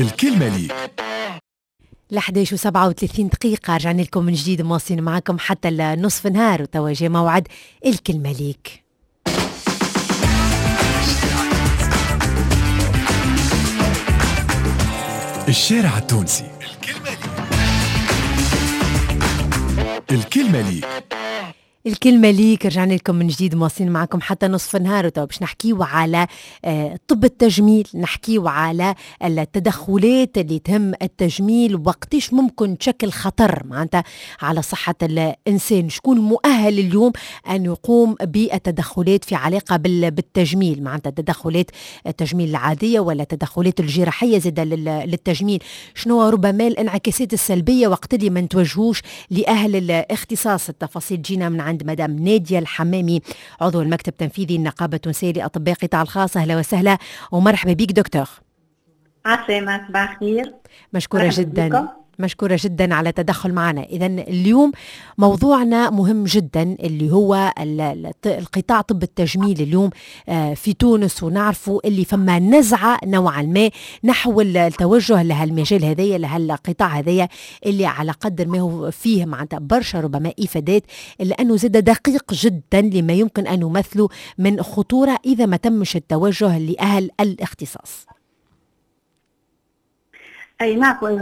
الكلمة لي 11:37 رجعنا لكم من جديد، مواصلين معكم حتى النصف نهار، وتواجه موعد الكلمة ليك. الشارع التونسي. الكلمة لي الكلمة ليك، رجعنا لكم من جديد، مواصلين معكم حتى نصف النهار. وتوا باش نحكيو على طب التجميل، نحكيو على التدخلات اللي تهم التجميل وقتاش ممكن تشكل خطر معناتها على صحة الإنسان. شكون مؤهل اليوم أن يقوم بالتدخلات في علاقة بالتجميل، معناتها تدخلات التجميل العادية ولا تدخلات الجراحية زاد للتجميل؟ شنو ربما الانعكاسات السلبية وقت اللي ما نتوجهوش لأهل الاختصاص؟ التفاصيل جينا من عند مدام نادية الحمامي، عضو المكتب التنفيذي النقابة التونسية لأطباء القطاع الخاص. أهلا وسهلا ومرحبا بك دكتور. عسلامة، صباح الخير. مشكورة جدا، مشكورة جدا على التدخل معنا. إذن اليوم موضوعنا مهم جدا، اللي هو القطاع طب التجميل اليوم في تونس، ونعرفوا اللي فما نزعة نوعا ما نحو التوجه لهالمجال هذايا، لهالقطاع هذايا، اللي على قدر ما هو فيه معناتها برشا ربما إفادات، إلا أنه زاد دقيق جدا لما يمكن أن نمثله من خطورة إذا ما تمش التوجه لأهل الاختصاص. أي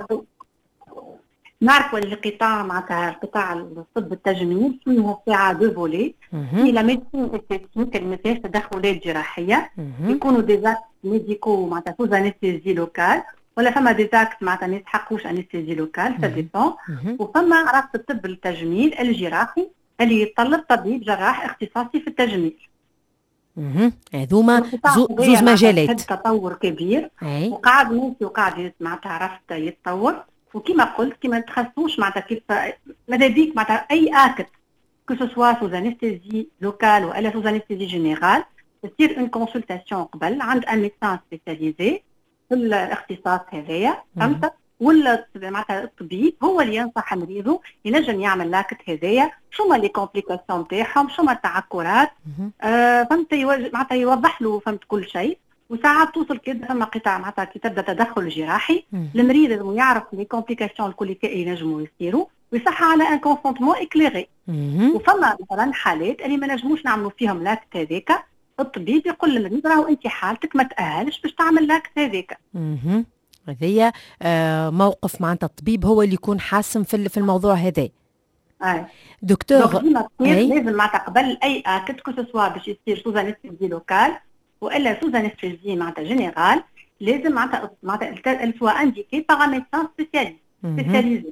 نعرفوا القطاع معناتها قطاع الطب التجميل فيه ساعة دو فولي، في لا ميديسين استيتيك اللي ما فيهاش تدخلات جراحية، يكونوا ديزاكت ميديكو معناتها سوز انستيزي لوكال، ولا فما ديزاكت معناتها ما يستحقوش انستيزي لوكال، سا ديبون. وفما رابط الطب التجميل الجراحي اللي يتطلب طبيب جراح اختصاصي في التجميل. هذوما زوز مجالات تطور كبير، وقاعد ناسي وقاعد معناتها عرفت يتطور. وكما قلت كما تخصوش معناتها كيف ماذا بيك معناتها اي اكت كو سوا سوز انستيزي لوكال ولا سوز انستيزي جينيرال، تصير اون كونسلتاسيون قبل عند ان ميدسان سبيسياليزي في الاختصاص هذايا، فهمت؟ ولا معناتها الطبيب هو اللي ينصح مريضه ينجم يعمل لاكت هذايا، شو ما لي كومبليكاسيون تاعهم، شو ما التعكرات، فهمت؟ معناتها يوضح له فهمت كل شيء. وساعات توصل كده فما قطاع معناتها كي تبدا تدخل جراحي، المريض لازم يعرف لي كومبليكاسيون الكل ينجموا يصيروا ويصح على ان كونسونتمون اكليري. وفما مثلا حالات اللي ما نجموش نعملوا فيهم لاكت هذاك، الطبيب يقول للمريض راهو انت حالتك ما تاهلش باش تعمل لاكت هذاك. هذيا موقف معناتها الطبيب هو اللي يكون حاسم في الموضوع هذا. دكتور لازم معناتها قبل اي اكت كو سوا باش يصير سوز انستيزي لوكال والا سوز انستيزي معناتها جينيرال، لازم معناتها الفوا انديكي باغ ميدسان سبيسياليزي.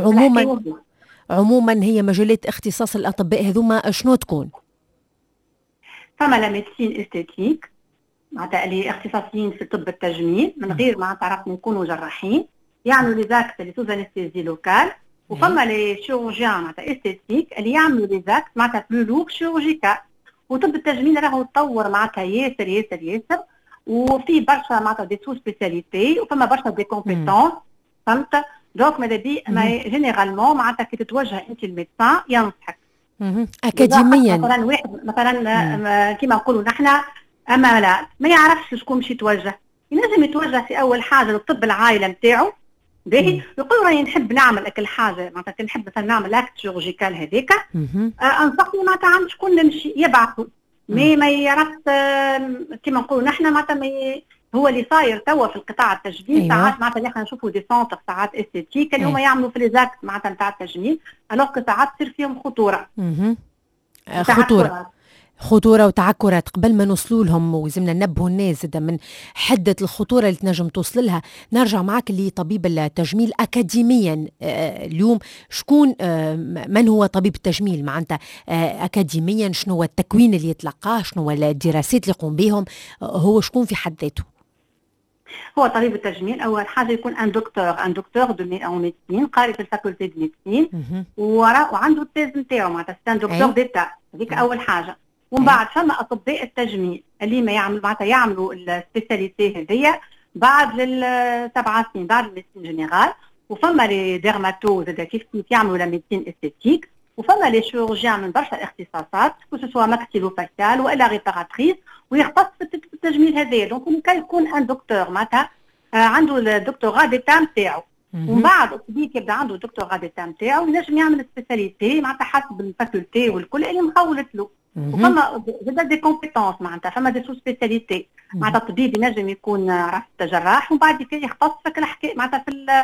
عموما هي مجالات اختصاص الاطباء هذوما شنو تكون؟ فما لا ميديسين استيتيك معناتها اللي اختصاصيين في طب التجميل من غير معناتها عرفنا نكونوا جراحين، يعملوا لي زاكت اللي سوز انستيزي لوكال. وفما لي شيروجيان معناتها استيتيك اللي يعملوا لي زاكت معناتها بلو لوك شيروجيكال. وطب التجميل راهو تطور معناتها ياسر ياسر ياسر، وفي برشا معناتها دي سو سبيسياليتي، وفما برشا دي كومبيتونس، فهمت؟ دونك ماذا بي جينيرالمون معناتها كي تتوجه انت الميدسان ينصحك اكاديميا. مثلا واحد مثلا كيما نقولوا نحن اما لا ما يعرفش شكون باش يتوجه، ينجم يتوجه في اول حاجه للطب العائله نتاعو، باهي يقول راني نحب نعمل اكل حاجه معناتها نحب مثلا نعمل اكت شيرورجيكال هذيك، انصحني معناتها عند شكون نمشي يبعثوا ما يعرف كيما نقولوا نحن معناتها هو اللي صاير توا في القطاع التجميل. ساعات معناتها اللي احنا نشوفوا دي سونتر ساعات استيتيك اللي هما يعملوا في لي زاكت معناتها نتاع التجميل، الوغ ساعات تصير فيهم خطورة وتعكرات. قبل ما نوصلوا لهم ولازمنا ننبهوا الناس من حدة الخطورة اللي تنجم توصل لها، نرجع معك لطبيب التجميل أكاديميا. اليوم شكون من هو طبيب التجميل معناتها أكاديميا؟ شنو هو التكوين اللي يتلقاه؟ شنو هو الدراسات اللي يقوم بهم؟ هو شكون في حد ذاته؟ هو طبيب التجميل اول حاجه يكون ان دكتور دو ميديسين قاري في الفاكولتي دو ميديسين، وعنده التيز نتاعو معناتها ان دكتور ديتا، هذيك اول حاجه. ومن بعد فما اطباء التجميل اللي ما يعملوا معناتها يعملوا السبيسياليتي هذيا بعد 7 سنين بعد الميديسين جينيرال. وفما لي ديرماتوز كيف يعملوا لا ميديسين استيتيك، وفما لي شيروجيان من برشا اختصاصات كو سوا ماكسيلوفاكيال والا ريباراتريس ويختص في التجميل هذايا. دونك كان يكون ان دكتور معناتها عنده الدكتوراه ديتا نتاعو، ومن بعد الطبيب يبدا عنده الدكتوراه ديتا نتاعو ينجم يعمل سبيساليتي معناتها حسب الفاكولتي والكل اللي مخولت له. وفما زاد دي كومبيتونس معناتها فما دي سو سبيساليتي، معناتها الطبيب ينجم يكون رئيس جراح ومن بعد كي يختص في الحكايه معناتها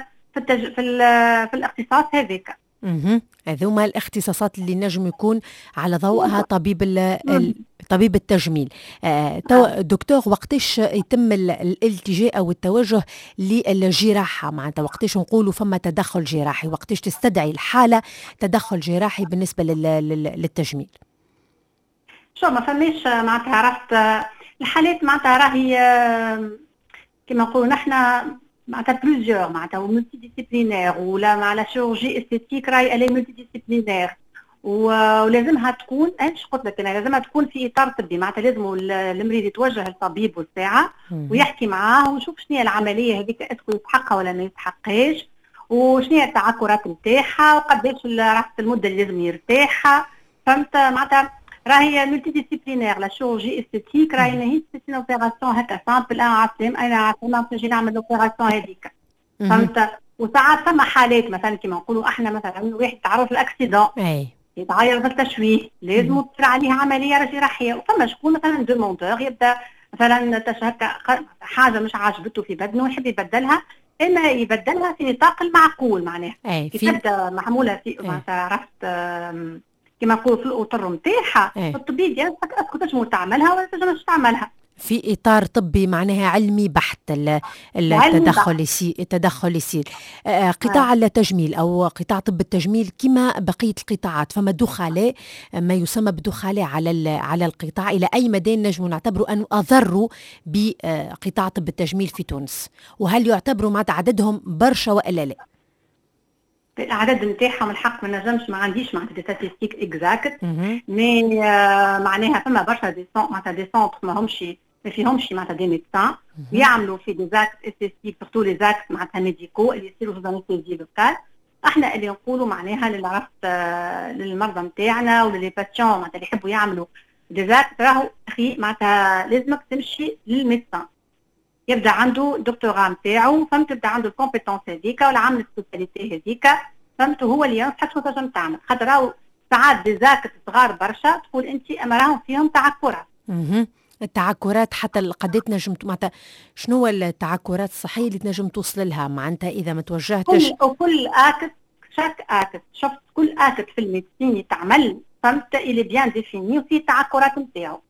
في الاختصاص هذاك. هذوما الاختصاصات اللي نجم يكون على ضوءها طبيب التجميل. دكتور، وقتاش يتم الالتجاء او التوجه للجراحه؟ معناتها وقتاش نقولوا فما تدخل جراحي، وقتاش تستدعي الحاله تدخل جراحي بالنسبه للتجميل؟ شو ما فماش معناتها عرفت الحالات معناتها راهي كما نقولوا نحن معناتها بلوزيور معناتها ملتي ديسيبلينير، ولا مع لا شيروجي استيتيك راهي الي ملتي ديسيبلينير، ولازمها تكون ايش قلت لك انا لازمها تكون في اطار طبي، معناتها لازم المريض يتوجه للطبيب والساعه ويحكي معاه ويشوف شنو هي العمليه هذيك اسكو يستحقها ولا ما يستحقهاش، وشنو هي التعكرات نتاعها وقداش راحت المده اللي لازم يرتاحها. فهمت معناتها راهي ملتي ديسيبلينير لا شيروجي استيتيك راهي ماهيش سيتين اوبيراسيون هكا سامبل انا عارفه نجي نعمل الاوبيراسيون هذيك. فهمت؟ وساعات ثم حالات مثلا كما نقولوا احنا مثلا واحد تعرض لاكسيدون يتعير بالتشويه لازم تصير عليه عمليه جراحيه، وفما شكون مثلا دوموندور يبدا مثلا هكا حاجه مش عاجبته في بدنه ويحب يبدلها، اما يبدلها في نطاق المعقول معناها تبدا معموله في معناتها عرفت كما نقولوا في الاطر نتاعها الطبيب يسالك اسكو تنجم تعملها ولا تنجمش تعملها في اطار طبي معناها علمي بحت. التدخل يصير قطاع التجميل او قطاع طب التجميل كما بقيه القطاعات، فما دخلاء ما يسمى بدخلاء على القطاع، الى اي مدى نجم نعتبروا انه اضروا بقطاع طب التجميل في تونس؟ وهل يعتبروا مع عددهم برشا والا لا؟ الاعداد نتاعهم الحق ما نجمش، ما عنديش معناتها دي ستاتيستيك اكزاكت، مي معناها فما برشا دي معناتها دي سونتر ما فيهمش معناتها دي ميدسان يعملوا في دي زاكت استيستيك سورتو لي زاكت معناتها ميديكو اللي يصيروا في انستيزي لوكال. احنا اللي نقولوا معناها اللي عرفت للمرضى نتاعنا وللي باسيون معناتها اللي يحبوا يعملوا دي زاكت راهو اخي معناتها لازمك تمشي للميدسان يبدا عنده الدكتوراه نتاعو، فهمت، يبدا عنده الكومبيتونس هذيك ولا عامل السبيساليتي هذيك، فهمت، هو اللي ينصحك شنو تنجم تعمل. خاطر راهو ساعات دي زاكت صغار برشا تقول انت اما راهم فيهم تعكرات. التعكرات حتى قديت نجم معناتها شنو هو التعكرات الصحيه اللي تنجم توصل لها معناتها اذا ما توجهتش؟ كل اكت شاك اكت شفت كل اكت في الميديسين تعمل فهمت اللي بيان ديفيني وفي التعكرات نتاعو.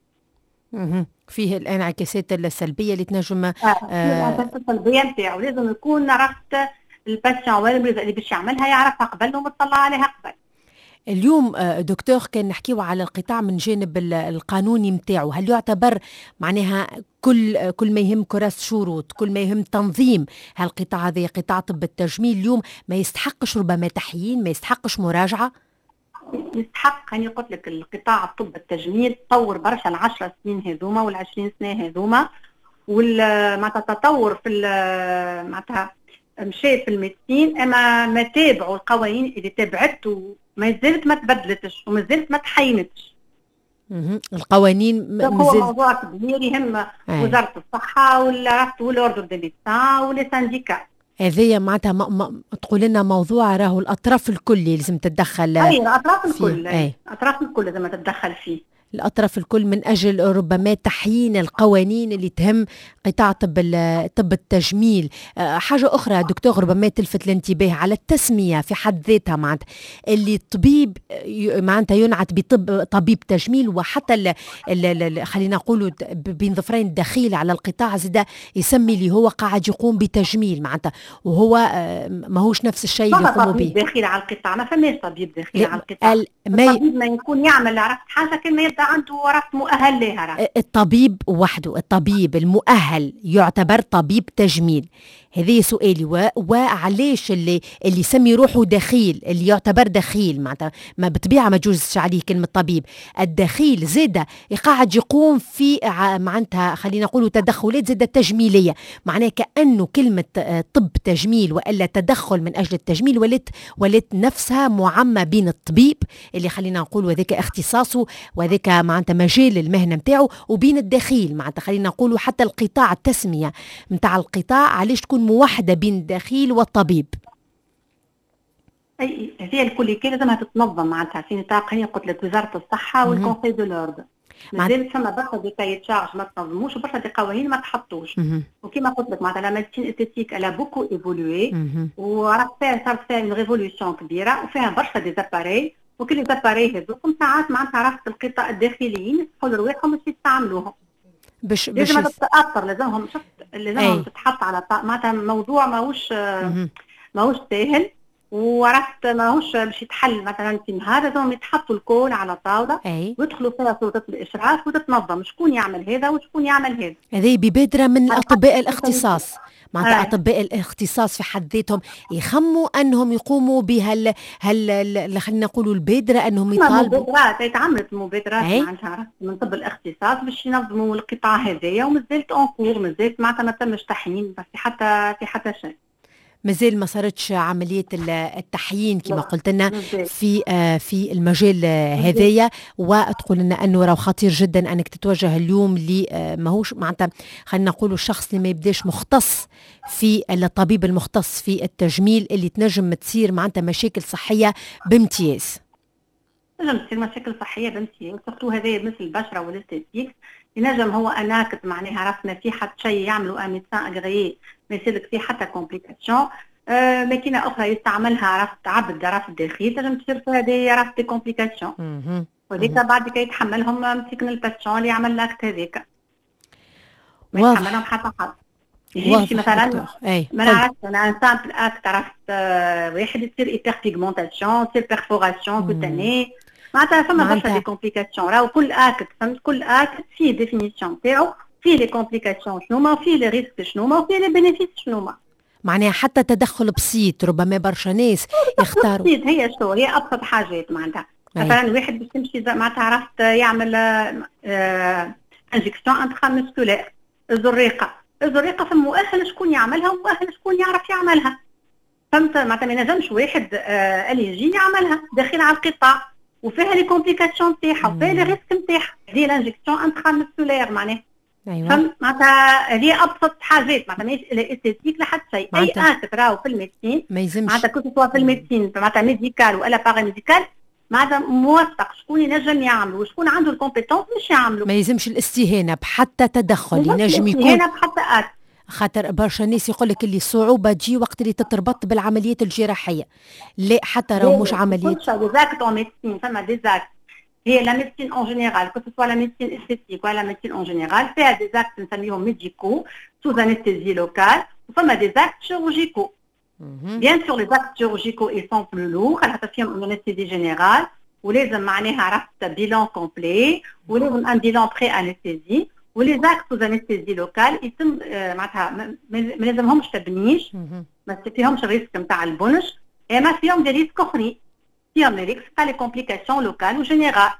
فيه الانعكاسات السلبيه اللي تنجم الانعكاسات السلبيه نتاعو لازم يكون عرفت الباسيون ولا المريض اللي باش يعملها يعرفها قبل ومطلع عليها قبل. اليوم دكتور كان نحكيو على القطاع من جانب القانوني متاعو، هل يعتبر معناها كل ما يهم كراسة شروط، كل ما يهم تنظيم هالقطاع هذا قطاع طب التجميل اليوم ما يستحقش ربما تحيين، ما يستحقش مراجعة؟ يستحق. أنا قلت لك القطاع طب التجميل تطور برشا ال10 سنين هذوما وال20 سنة هذوما، معناتها التطور في معناتها مشى في الميديسين، اما ما تابعوا القوانين اللي تابعت وما زالت ما تبدلتش وما زالت ما تحينتش. القوانين هو موضوع كبير يهم وزارة الصحة والأوردر دي ميدسان ولي سانديكا. هذايا معناتها تقول لنا موضوع راهو الأطراف الكل لازم تتدخل. الأطراف الكل الأطراف الكل لازم تتدخل فيه. الأطراف الكل من أجل ربما تحيين القوانين اللي تهم قطاع طب التجميل. حاجة أخرى دكتور ربما تلفت الانتباه على التسمية في حد ذاتها، معناتها اللي الطبيب معناتها ينعت طبيب تجميل، وحتى خلينا نقولوا بين ظفرين الدخيل على القطاع زاد يسمي اللي هو قاعد يقوم بتجميل معناتها، وهو ماهوش نفس الشيء اللي يقوم به. طبيب داخل على القطاع ما فماش طبيب داخل على القطاع. الطبيب ما يكون يعمل عرفت حاجة كان ما يبدا عنده عرفت مؤهل لها. الطبيب وحده، الطبيب المؤهل يعتبر طبيب تجميل؟ هذه سؤالي. وعلاش اللي يسمي روحه دخيل، اللي يعتبر دخيل معناتها ما بطبيعه ما جوزش عليه كلمه طبيب، الدخيل زاده قاعد يقوم في معناتها خلينا نقولوا تدخلات زاده تجميليه، معناه كانه كلمه طب تجميل والا تدخل من اجل التجميل ولت نفسها معمى بين الطبيب اللي خلينا نقول وذاك اختصاصه وذاك كمعناتها مجال المهنه نتاعو وبين الداخل، معناتها خلينا نقولوا حتى القطاع، التسميه نتاع القطاع علاش تكون موحده بين الداخل والطبيب؟ اي هي الكل لازمها تتنظم معناتها في نطاق، هي قلت لك وزاره الصحه والكونسي دو لوردر. مازال فما برشا دي كاي تشارج ما تنظموش وبرشا دي قوانين ما تحطوش. وكما قلت لك معناتها لا ميديسين استيتيك الا بوكو ايفولوي، وراح صارت فيها اون ريفولوسيون كبيره وفيها برشا دي زاباري، وكل لي زاباري هذوكم ساعات معناتها رافت القطاع الداخليين يسمحوا لرواحهم باش يستعملوهم. لازم تتاثر، لازمهم تتحط على معناتها موضوع ماهوش ساهل، وعرفت ماهوش باش يتحل مثلا في نهار، لازم يتحطوا الكل على طاوله ويدخلوا فيها سلطه الاشراف وتتنظم شكون يعمل هذا وشكون يعمل هذا. هذه ببادره من اطباء الاختصاص، معناتها اطباء الاختصاص في حد ذاتهم يخموا انهم يقوموا بها خلينا نقولوا البادره انهم يطالبوا. مبادرات تعملت مبادرات معناتها من طب الاختصاص باش ينظموا القطاع هذايا، ومازالت اونكور، مازالت معناتها ما تمش تحيين في حتى شيء. مازال ما صارتش عملية التحيين كما قلت لنا في المجال هذايا، وتقول لنا أنه راه خطير جدا أنك تتوجه اليوم ماهوش معناتها خلينا نقولوا الشخص اللي ما يبداش مختص في الطبيب المختص في التجميل اللي تنجم تصير معناتها مشاكل صحية بامتياز. تنجم تصير مشاكل صحية بامتياز، سورتو هذايا مثل البشرة والاستيتيك ينجم هو اناكت معناها عرفنا في حتى شيء يعملوا ميدسان اغريي ما يصيرك فيه حتى كومبليكاسيون. ماكينه اخرى يستعملها عرفت عبد رف الداخل تنجم تصير فيها هذه عرفت دي كومبليكاسيون، وذيك بعد كي يتحملهم مسكن الباتشون اللي يعمل لاكت هذيك ما يتحملهم حتى حد. يجي مثلا ما نعرفش انا ان سامبل اكت عرفت واحد يصير ايبر بيغمونتاسيون، تصير بيرفوراسيون كوتاني، معناتها فما برشا دي كومبليكاسيون. راهو كل اكت فهمت كل اكت فيه ديفينيسيون تاعو، فيه لي كومبليكاسيون شنوما، وفيه لي ريسك شنوما، وفيه لي بينيفيس شنوما. معناها حتى تدخل بسيط ربما برشا ناس يختاروا بسيط، هي شو هي ابسط حاجات معناتها. مثلا واحد باش تمشي معناتها عرفت يعمل انجكسيون انترا مسكولير، الزريقه فما مؤهل شكون يعملها ومؤهل شكون يعرف يعملها، فهمت معناتها ما ينجمش واحد اللي يجي يعملها داخل على القطاع وفيها لي كومبليكاسيون نتاعها وفيها لي ريسك نتاعها، هذه الانجكسيون انترا مسكولير معناها. فهمت معناتها هي ابسط حاجات معناتها ماهيش الاستيتيك لحد شيء. اي اكت راهو في الميديسين ما يلزمش معناتها كل سوا في الميديسين معناتها ميديكال ولا بارا ميديكال معناتها موثق شكون ينجم يعمل وشكون عنده الكومبيتونس باش يعملوا. ما يلزمش الاستهانه بحتى تدخل، ينجم يكون الاستهانه بحتى اكت، خاطر برشا ناس يقول لك اللي صعوبه تجي وقت اللي تتربط بالعمليات الجراحيه. لا حتى راهو مش عمليات ديزاكت اون ميديسين، فما ديزاكت هي لا ميديسين اون جينيرال كو سوا لا ميديسين استيتيك ولا ميديسين اون جينيرال فيها ديزاكت نسميهم ميديكو سوز انستيزي لوكال، وفما ديزاكت شيروجيكو. بيان سور لي زاكت شيروجيكو اي سون بلو لور خاطر فيهم انستيزي جينيرال ولازم معناها عرفت بيلون كومبلي ولازم ان بيلون بري انستيزي، ولي زاكت سوز انستيزي لوكال يتم معناتها ما لازمهمش تبنيش، ما فيهمش الريسك نتاع البنش، اما فيهم دي ريسك اخرين، فيهم لي ريسك تاع لي كومبليكاسيون لوكال وجينيرال.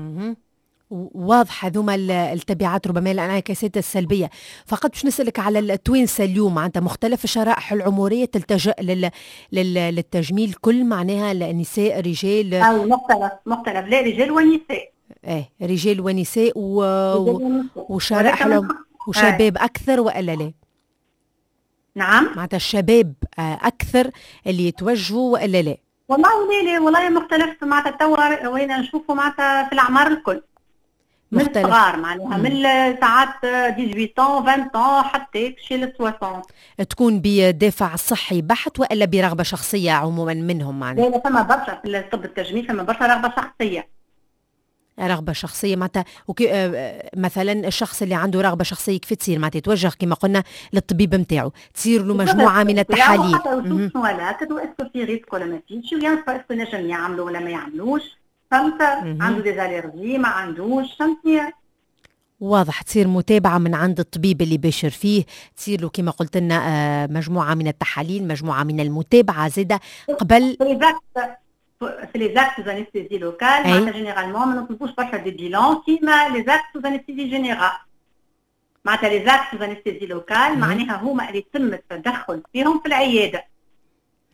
واضح هذوما التبعات ربما الانعكاسات السلبيه. فقط باش نسالك على التوانسه اليوم معناتها مختلف الشرائح العمريه تلتجأ للتجميل، كل معناها النساء رجال او مختلف لا رجال ونساء، رجال ونساء وشرائح وشباب اكثر والا لا؟ نعم معناتها الشباب اكثر اللي يتوجهوا والا لا؟ والله لا والله مختلف معناتها توا وين نشوفوا معناتها في الاعمار الكل من الصغار معناها من ساعات 18 20 حتى شي ل 60. تكون بدافع صحي بحت والا برغبه شخصيه عموما منهم معناها؟ لا فما برشا في طب التجميل فما برشا رغبه شخصيه. رغبة شخصية معناتها مثلا الشخص اللي عنده رغبة شخصية كيف تصير معناتها يتوجه كما قلنا للطبيب نتاعو، تصير له مجموعة من التحاليل. حتى يشوف شنو هذاك واسكو في ريسك ولا ما فيش، وينفع اسكو نجم يعملوا ولا ما يعملوش، فهمت؟ عنده ديزاليرجي ما عندوش، فهمتني؟ واضح. تصير متابعة من عند الطبيب اللي باشر فيه، تصير له كما قلت لنا مجموعة من التحاليل، مجموعة من المتابعة زادة قبل في لي زاكت سوز انستيزي لوكال معناتها جينيرالمون ما نطلبوش برشا دي بيلون كيما لي زاكت سوز انستيزي جينيرال. معناتها لي زاكت سوز انستيزي لوكال معناها هما اللي يتم التدخل فيهم في العياده،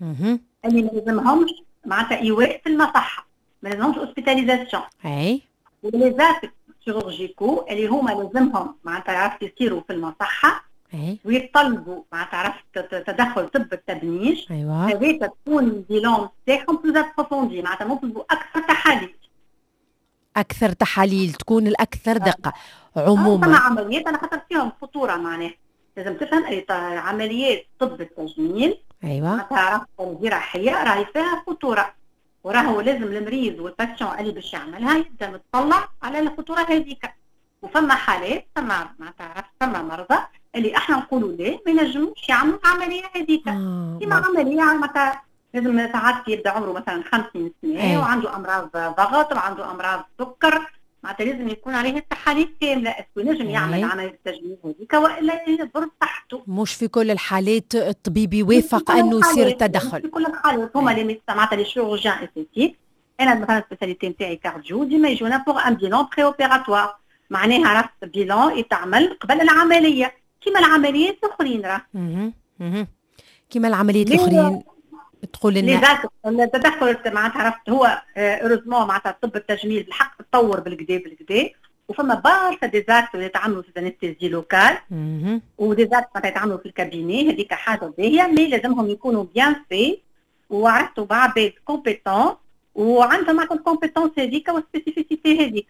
اللي ما لازمهمش معناتها ايواء في المصحه، ما لازمهمش اوسبيتاليزاسيون. وليزاك شيروجيكو اللي هما لازمهم معناتها عرفت يصيروا في المصحة ويطلبوا معناتها عرفت تدخل طب التبنيج. ايوه هذيك تكون بيلون تاعهم بلوز ابروفوندي، معناتها نطلبوا اكثر تحاليل. اكثر تحاليل تكون الاكثر دقه عموما. ثم عمليات انا خاطر فيهم خطوره، معناها لازم تفهم اي عمليات طب التجميل ايوه معناتها عرفت الجراحيه راهي فيها خطوره، وراهو لازم المريض والباتشون اللي باش يعملها يبدا متطلع على الخطوره هذيك. وفما حالات فما معناتها عرفت فما مرضى اللي احنا نقولوا ليه ما ينجموش يعملوا العمليه هذيك. كيما عمليه معناتها لازم ساعات يبدا عمره مثلا 50 سنه وعنده امراض ضغط وعنده امراض سكر، معناتها لازم يكون عليه التحاليل كامله، اسكو نجم يعمل عمليه التجميل هذيك والا يضر صحته. مش في كل الحالات الطبيب يوافق انه يصير التدخل. في كل الحالات هما اللي معناتها لي شيروجيان استيتيك. انا مثلا السبيساليتي نتاعي كارديو ديما يجونا بوغ ان بيلون بري اوبيراتوار، معناها عرفت بيلون يتعمل قبل العمليه كيما العمليات الاخرين راه. كيما العمليات الاخرين تقول لنا التدخل معناتها عرفت هو اوروزمون معناتها طب التجميل بالحق تطور بالكدا وفما برشا ديزاكت اللي يتعملوا في الانستيزي لوكال وديزاكت معناتها يتعملوا في الكابيني، هذيك حاجه باهيه مي لازمهم يكونوا بيان في وعرفتوا مع عباد كومبيتون وعندهم معناتها الكومبيتونس هذيك والسبيسيفيسيتي هذيك.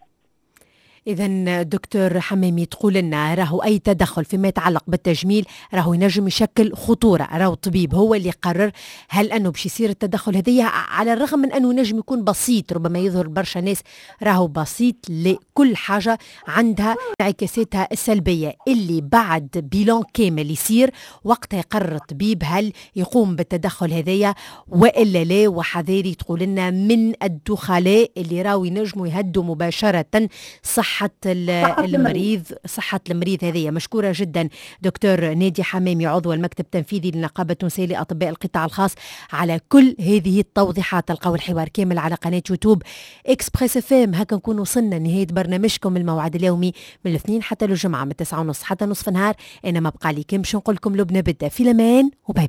إذا دكتور حمامي تقول لنا راهو أي تدخل فيما يتعلق بالتجميل راهو ينجم يشكل خطورة، راهو الطبيب هو اللي يقرر هل أنه باش يصير التدخل هذية، على الرغم من أنه ينجم يكون بسيط، ربما يظهر برشا ناس راهو بسيط، لكل حاجة عندها انعكاساتها السلبية اللي بعد بيلون كامل يصير وقتها يقرر الطبيب هل يقوم بالتدخل هذية وإلا لا. وحذاري تقول لنا من الدخلاء اللي راهو ينجموا يهدوا مباشرة صحة المريض هذه. مشكورة جدا دكتور نادية حمامي عضو المكتب التنفيذي للنقابة التونسية لأطباء القطاع الخاص على كل هذه التوضيحات. تلقاو الحوار كامل على قناة يوتيوب إكسبريس اف ام. هكا نكون وصلنا نهاية برنامجكم الموعد اليومي من الاثنين حتى للجمعة من 9:30 حتى نصف النهار. أنا ما بقى لي كم باش نقول لكم لبنى بدأ في الأمان وباي.